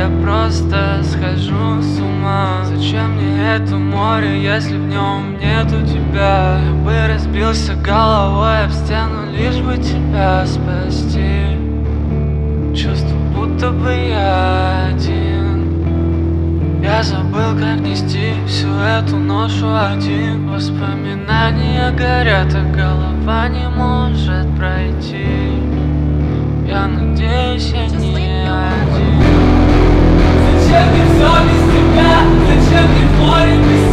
я просто схожу с ума. Зачем мне это море, если в нем нету тебя? Я бы разбился головой об стену, лишь бы тебя спасти. Чувство, будто бы я один. Я забыл, как нести всю эту ношу один. Воспоминания горят, а голова не может пройти. Я надеюсь, я не один. Зачем мне все без тебя? Зачем мне море без